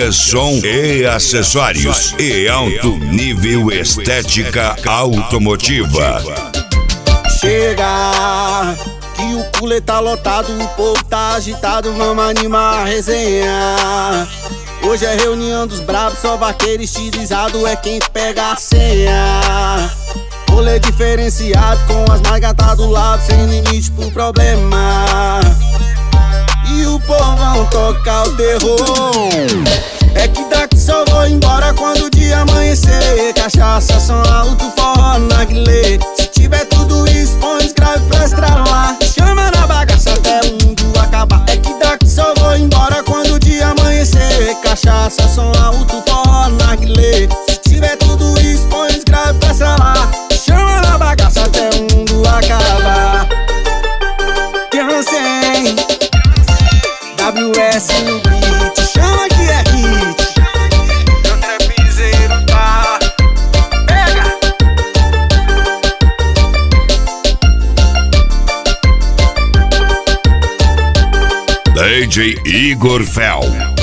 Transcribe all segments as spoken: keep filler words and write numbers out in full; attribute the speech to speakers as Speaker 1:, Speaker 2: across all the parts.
Speaker 1: Lucas Som e Acessórios e alto nível estética automotiva.
Speaker 2: Chega, que o cooler tá lotado, o povo tá agitado, vamos animar a resenha. Hoje é reunião dos bravos, só vaqueiro estilizado é quem pega a senha. Rolê diferenciado, com as margatas do lado, sem limite pro problema. E o povão tocar o terror. É que daqui só vou embora quando o dia amanhecer. Cachaça, som alto, forró, narguilé. Se tiver tudo isso, põe os graves pra estralar. Chama na bagaça até o mundo acabar. É que daqui só vou embora quando o dia amanhecer. Cachaça, som alto, forró, narguilé. Se tiver tudo isso, põe os graves pra estralar. Chama na bagaça até o mundo acabar. Jansen, W S no beat, chama que é hit. Eu trepizeiro tá, pega.
Speaker 1: D J Igor Fel.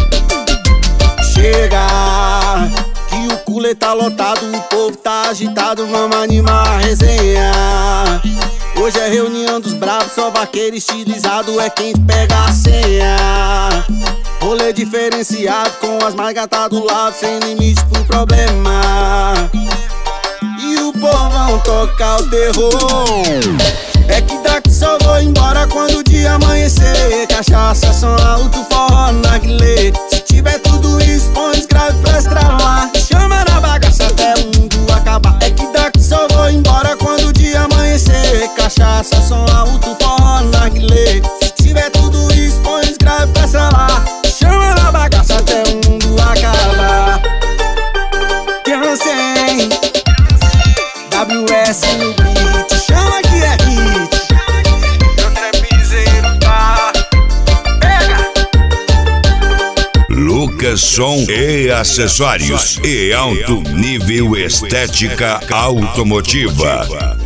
Speaker 2: Chega, que o cooler tá lotado, o povo tá agitado, vamos animar a resenha. Hoje é reunião dos bravos, só vaqueiro estilizado é quem pega a senha. Rolê diferenciado, com as margatas do lado, sem limite pro problema. E o povão tocar o terror. É que daqui só vou embora quando o dia amanhecer. Cachaça, som alto, forró, narguilé. Se tiver tudo isso, põe os graves pra estralar. Chama na bagaça até o mundo acabar. É que daqui só vou embora quando o dia amanhecer. Cachaça, som alto, forró, narguilé. Se tiver tudo isso, põe os graves pra estralar. Chama na bagaça até o mundo acabar. Jansen, W S no beat, chama que é hit. Eu trepizeiro tá, pega.
Speaker 1: Lucas Som e Acessórios e alto nível estética automotiva.